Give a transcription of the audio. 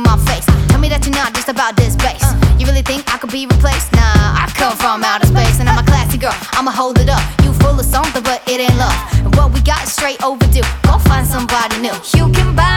my face. Tell me that you're not just about this bass. You really think I could be replaced? Nah, I come from outer space, and I'm a classy girl, I'ma hold it up. You full of something, but it ain't love, and what we got is straight overdue. Go find somebody new. You can buy